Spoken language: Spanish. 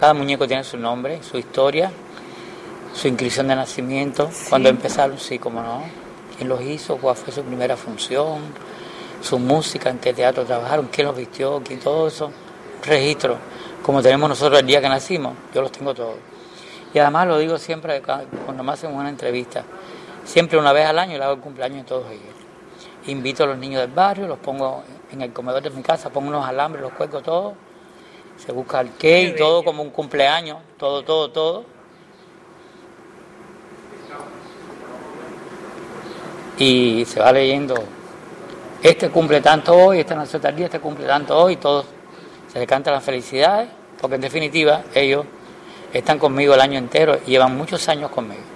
Cada muñeco tiene su nombre, su historia, su inscripción de nacimiento, sí. Cuando empezaron, sí, como no, quién los hizo, cuál fue su primera función, su música, en qué teatro trabajaron, quién los vistió, quién, todo eso, registro, como tenemos nosotros el día que nacimos, yo los tengo todos. Y además lo digo siempre cuando me hacen una entrevista, siempre una vez al año le hago el cumpleaños de todos ellos. Invito a los niños del barrio, los pongo en el comedor de mi casa, pongo unos alambres, los cuelgo todos, se busca el cake, todo como un cumpleaños, todo. Y se va leyendo, este cumple tanto hoy, este nació tal día, este cumple tanto hoy, todos se le cantan las felicidades, porque en definitiva ellos están conmigo el año entero y llevan muchos años conmigo.